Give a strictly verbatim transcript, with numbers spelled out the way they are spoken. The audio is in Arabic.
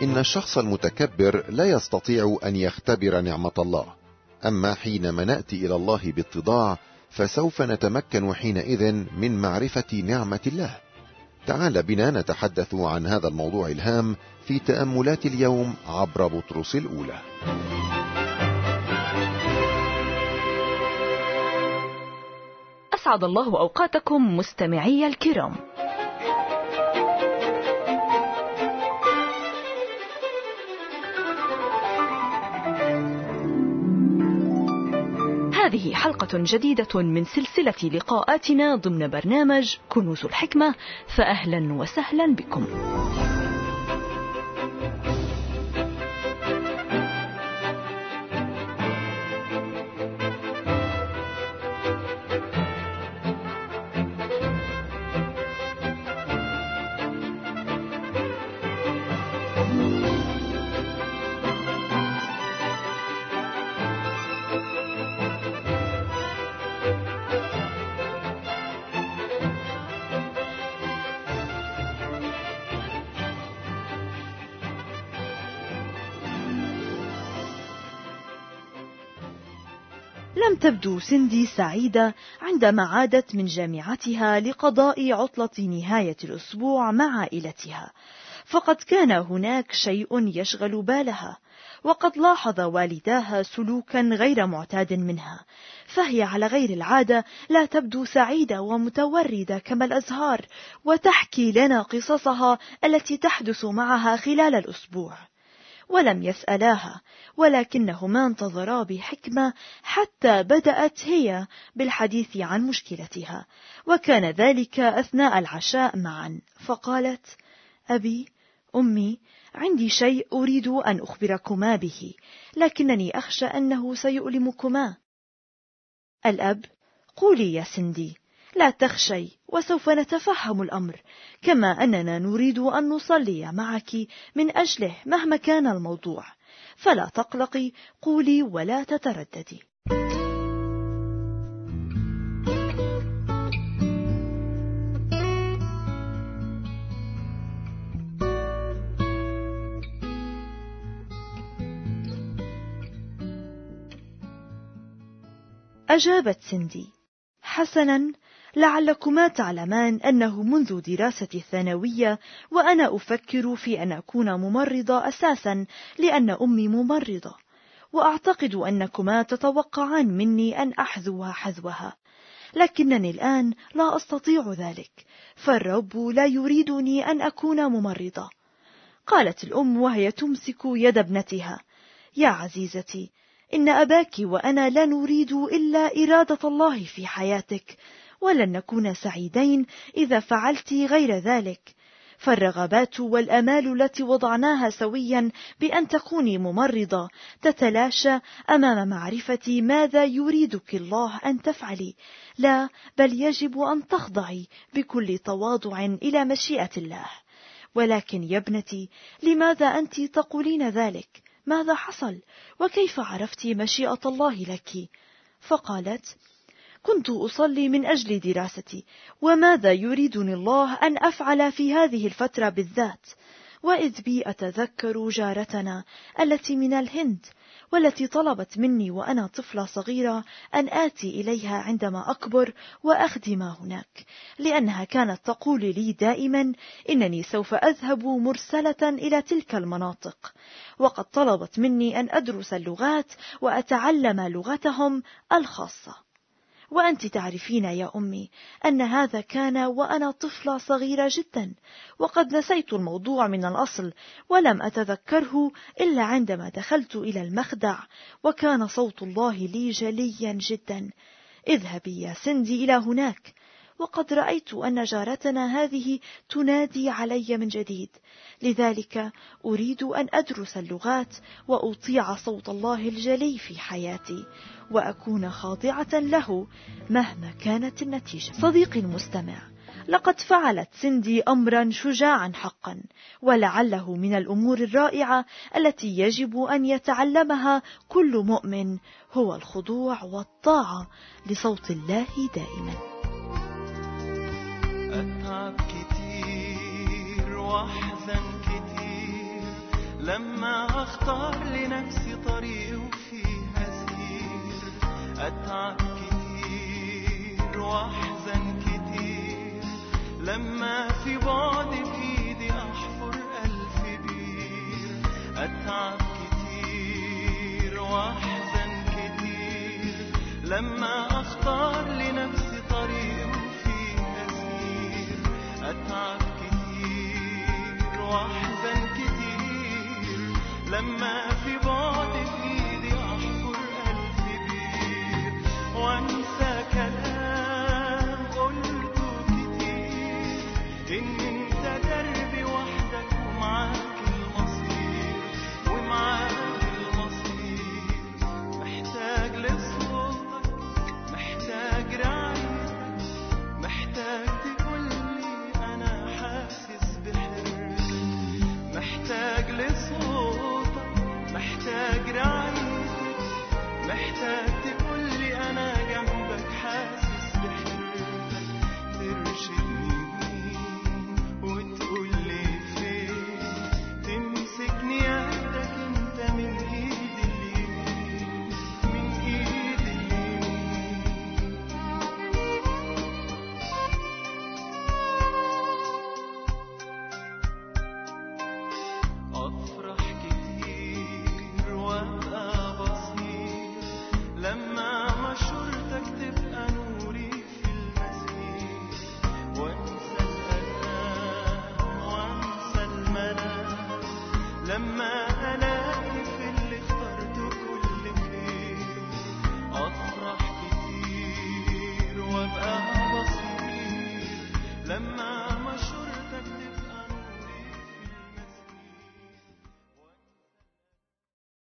إن الشخص المتكبر لا يستطيع أن يختبر نعمة الله، أما حينما نأتي إلى الله باتضاع فسوف نتمكن حينئذ من معرفة نعمة الله. تعال بنا نتحدث عن هذا الموضوع الهام في تأملات اليوم عبر بطرس الأولى. أسعد الله أوقاتكم مستمعي الكرام. هذه حلقة جديدة من سلسلة لقاءاتنا ضمن برنامج كنوز الحكمة، فأهلا وسهلا بكم. لم تبدو سيندي سعيدة عندما عادت من جامعتها لقضاء عطلة نهاية الأسبوع مع عائلتها، فقد كان هناك شيء يشغل بالها، وقد لاحظ والداها سلوكا غير معتاد منها، فهي على غير العادة لا تبدو سعيدة ومتوردة كما الأزهار، وتحكي لنا قصصها التي تحدث معها خلال الأسبوع. ولم يسألاها، ولكنهما انتظرا بحكمة حتى بدأت هي بالحديث عن مشكلتها، وكان ذلك أثناء العشاء معا. فقالت: أبي، أمي، عندي شيء أريد أن أخبركما به، لكنني أخشى أنه سيؤلمكما. الأب: قولي يا سيندي، لا تخشي، وسوف نتفهم الأمر، كما أننا نريد أن نصلي معك من أجله مهما كان الموضوع، فلا تقلقي، قولي ولا تترددي. أجابت سيندي: حسنا، لعلكما تعلمان أنه منذ دراسة الثانوية وأنا أفكر في أن أكون ممرضة أساسا، لأن أمي ممرضة، وأعتقد أنكما تتوقعان مني أن أحذو حذوها، لكنني الآن لا أستطيع ذلك، فالرب لا يريدني أن أكون ممرضة. قالت الأم وهي تمسك يد ابنتها: يا عزيزتي، إن أباك وأنا لا نريد إلا إرادة الله في حياتك، ولن نكون سعيدين إذا فعلت غير ذلك، فالرغبات والأمال التي وضعناها سويا بأن تكوني ممرضة تتلاشى أمام معرفة ماذا يريدك الله أن تفعلي، لا بل يجب أن تخضعي بكل تواضع إلى مشيئة الله. ولكن يا ابنتي، لماذا أنت تقولين ذلك؟ ماذا حصل؟ وكيف عرفت مشيئة الله لك؟ فقالت: كنت أصلي من أجل دراستي، وماذا يريدني الله أن أفعل في هذه الفترة بالذات؟ وإذ بي أتذكر جارتنا التي من الهند، والتي طلبت مني وأنا طفلة صغيرة أن آتي إليها عندما أكبر وأخدم هناك، لأنها كانت تقول لي دائما إنني سوف أذهب مرسلة إلى تلك المناطق، وقد طلبت مني أن أدرس اللغات وأتعلم لغتهم الخاصة. وأنت تعرفين يا أمي أن هذا كان وأنا طفلة صغيرة جدا، وقد نسيت الموضوع من الأصل، ولم أتذكره إلا عندما دخلت إلى المخدع، وكان صوت الله لي جليا جدا: اذهبي يا سيندي إلى هناك. وقد رأيت أن جارتنا هذه تنادي علي من جديد، لذلك أريد أن أدرس اللغات وأطيع صوت الله الجلي في حياتي، وأكون خاضعة له مهما كانت النتيجة. صديقي المستمع، لقد فعلت سيندي أمرا شجاعا حقا، ولعله من الأمور الرائعة التي يجب أن يتعلمها كل مؤمن هو الخضوع والطاعة لصوت الله دائما. أتعب كتير وأحزن كتير لما أختار لنفسي طريق وفيه أسير، أتعب كتير وأحزن كتير، لما في بعد في إيدي أحفر ألف بير، أتعب كتير وأحزن كتير، لما أختار لنفسي طريق وفيه أسير، أتعب كتير وأحزن كتير، لما في بعد في إيدي أحفر ألف بير، وأنسى كلام قلته كتير، إن أنت دربي وحدك ومعاك المصير، ومعاك المصير. محتاج لصوتك، محتاج رعايتك، محتاج تقولي أنا حاسس بحرك، محتاج لصوتك، محتاج رعايتك، محتاج تقولي أنا جنبك حاسس بحرك، ترشدني وتقولي فين، تمسكني يدك انت من ايد اليمين، من ايد اليمين. أفرح كتير وأبقى بصير، لما مشورتك تبقى نوري في المسير، وانسى الألام وانسى المنام، لما ألاقي في اللي اخترته كل خير. أفرح كتير وأبقى بصير، لما